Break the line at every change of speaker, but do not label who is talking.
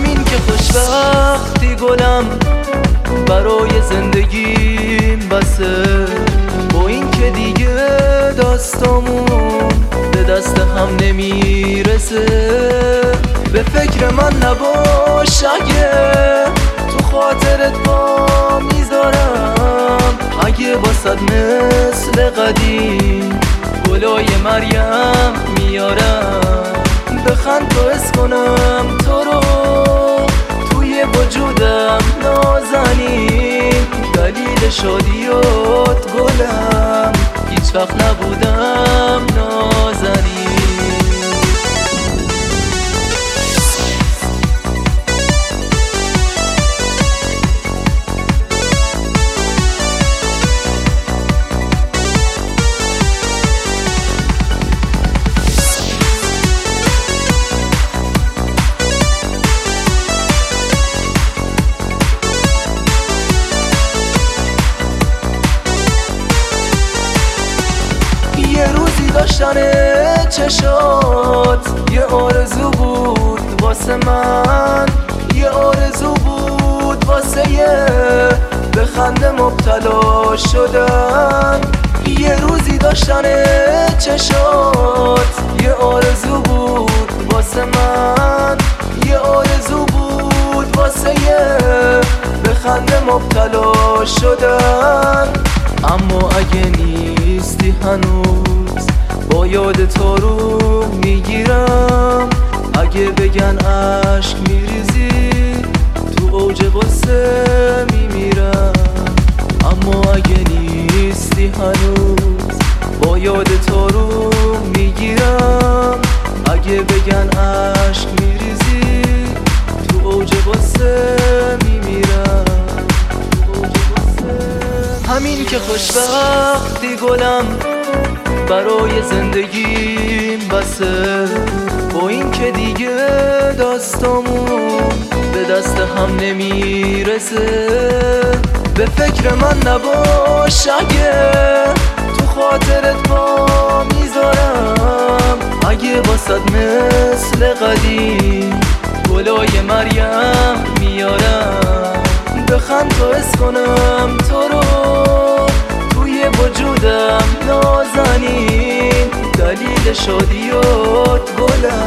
همین که خوشبختی گلم برای زندگیم بسه، با این که دیگه داستامون به دست هم نمیرسه. به فکر من نباش اگه تو خاطرت با میذارم، اگه باسد مثل قدیم گلای مریم میارم. بخند تو حس کنم تو رو توی وجودم نازنین، دلیل شادیات گلم هیچ وقت نبودم نازنین. یه روزی داشتن چشات یه آرزو بود واسه من، یه آرزو بود واسه به خنده مبتلا شدن. یه روزی داشتن چشات یه آرزو بود واسه من، یه آرزو بود واسه به خنده مبتلا شدن. اما اگه نیستی هنوز با یاد تو رو میگیرم، اگه بگن عشق میریزی تو اوج غصه میمیرم. اما اگه نیستی هنوز با یاد تو رو میگیرم، اگه بگن عشق میریزی تو اوج غصه میمیرم. همین که خوشبختی گلم برای زندگیم بسه، با این که دیگه داستامون به دست هم نمیرسه. به فکر من نباش اگه تو خاطرت با میذارم، اگه باسد مثل قدیم گلای مریم میارم. بخند تو حس کنم تو رو توی وجودم نازنین، دلیل شادیات گلم